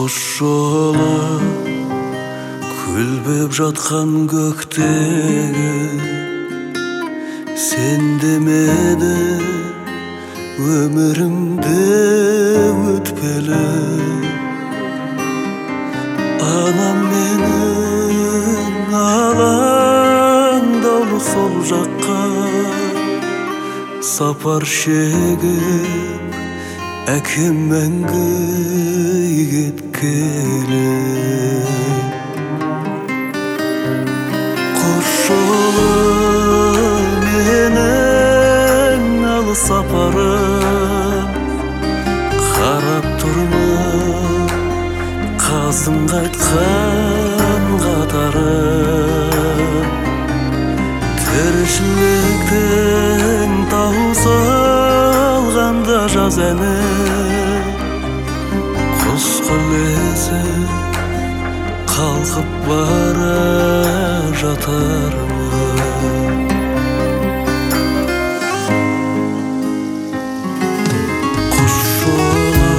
Құш жолы күлбеп жатқан көктегі сен демеді өмірімде өтпелі. Анам менің алаңдаулы сол жаққа сапар шегіп әкем мәңгі кеткелі. Құш жолы менің алыс сапарым, қарап тұрма қаздың қайтқан қатарым. Тіршіліктің таусылғанда жаз әні, құс құлесі қалқып бара жатармын. Құш жолы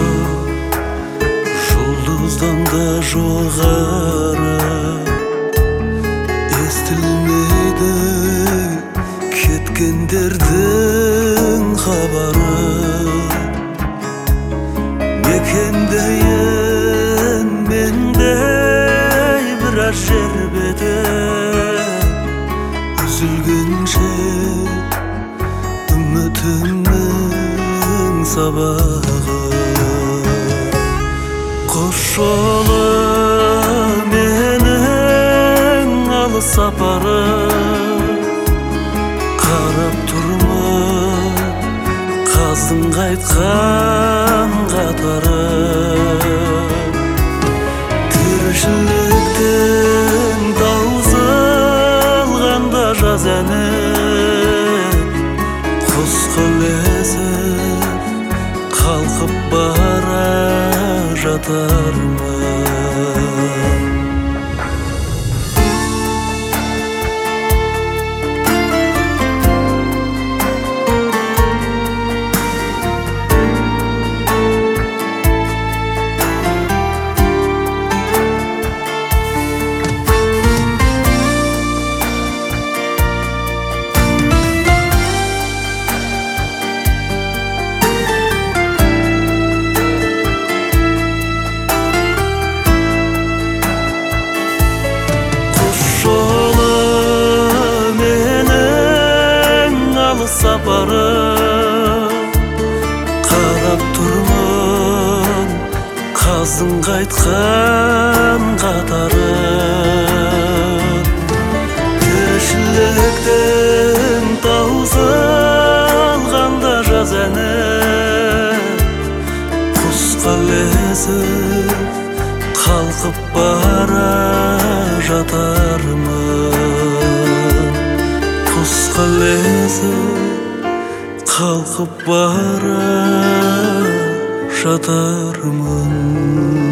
жұлдыздан да жоғары, естілмейді кеткендердің хабары. Мекендейін мендей біраз жер беті, үзілгенше үмітімнің сабағы. Құш жолы менің алыс сапарым, қарап тұрма қаздың қайтқан қатарым. Тіршіліктің таусылғанда жаз әні, құс құлесіп қалқып бара жатармын. Сапарым, қарап тұрмын қаздың қайтқан қатарым. Тіршіліктің таусылғанда жаз әні, құс қалесіп қалқып бара жатармын. Құс қалесіп қалқып бара жатармын.